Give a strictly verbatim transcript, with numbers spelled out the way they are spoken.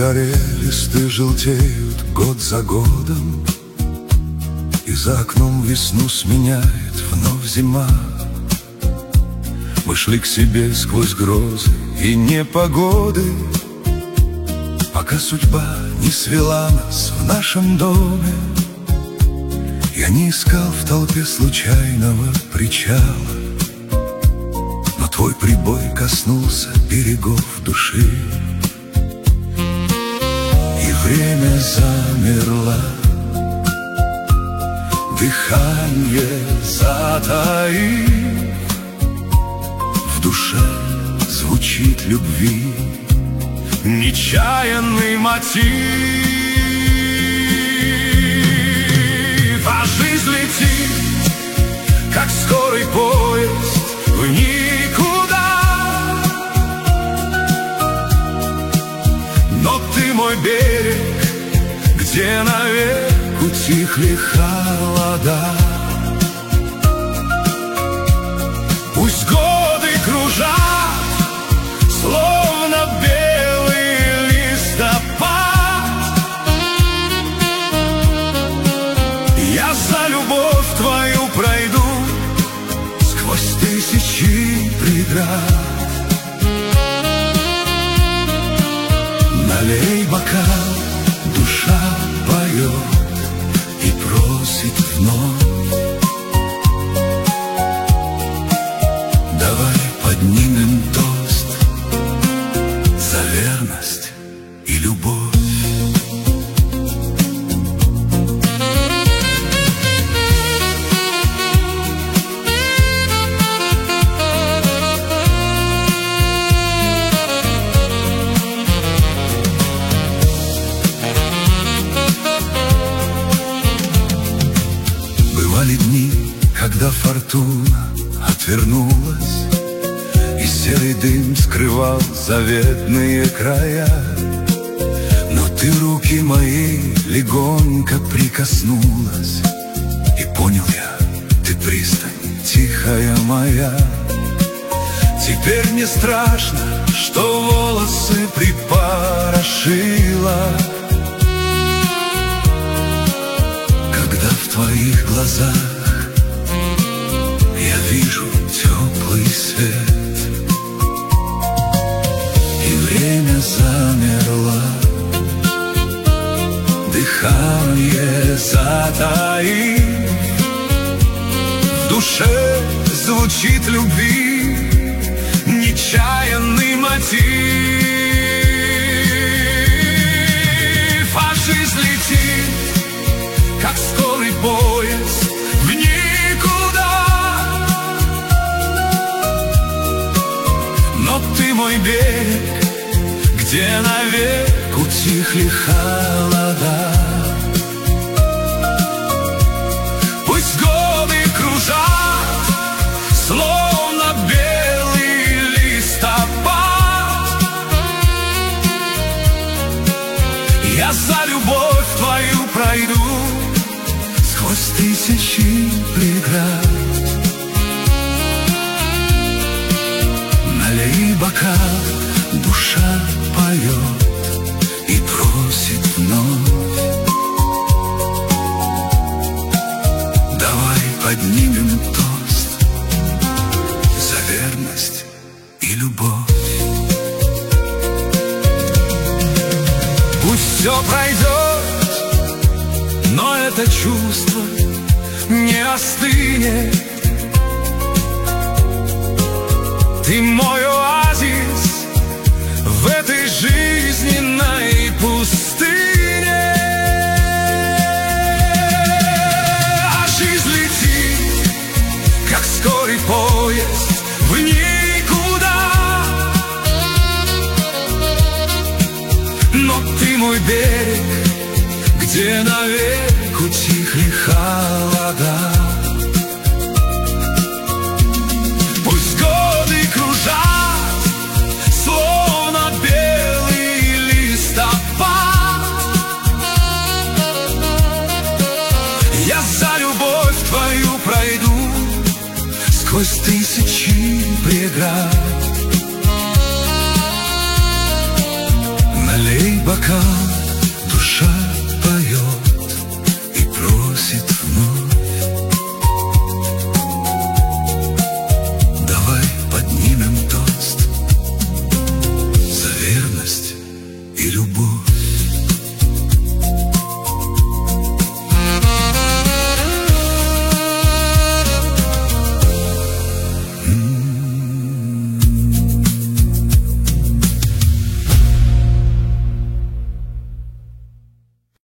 заре листы желтеют год за годом, и за окном весну сменяет вновь зима. Мы шли к себе сквозь грозы и непогоды, пока судьба не свела нас в нашем доме. Я не искал в толпе случайного причала, но твой прибой коснулся берегов души, и время замерло, дыхание затаив. В душе звучит любви нечаянный мотив, а жизнь летит, как скорый поезд, в никуда. Но ты мой берег, где навек утихли холода. Пусть годы кружат, словно белый листопад, я за любовь твою пройду сквозь тысячи преград. Налей бокал, душа поет и просит вновь. Давай поднимем тост за верность и любовь. Бывали дни, когда фортуна отвернулась, и серый дым скрывал заветные края. Но ты руки мои легонько прикоснулась, и понял я, ты пристань тихая моя. Теперь не страшно, что волосы припорошила, когда в твоих глазах я вижу теплый свет. И время замерло, дыхание затаив. В душе звучит любви нечаянный мотив, а жизнь летит, как скорый поезд, в никуда. Но ты мой берег, где навек утихли холода. Пусть годы кружат, словно белый листопад, я за любовь твою пройду сквозь тысячи преград. Налей бокал, душа поет и просит вновь. Давай поднимем тост за верность и любовь. Пусть все пройдет, но это чувство не остынет. Ты мой оазис в этой жизненной пустыне. А жизнь летит, как скорый поезд, в никуда. Но ты мой берег, где навек утихли холода. Пусть годы кружат, словно белый листопад, я за любовь твою пройду сквозь тысячи преград. Налей бокал душа поет и просит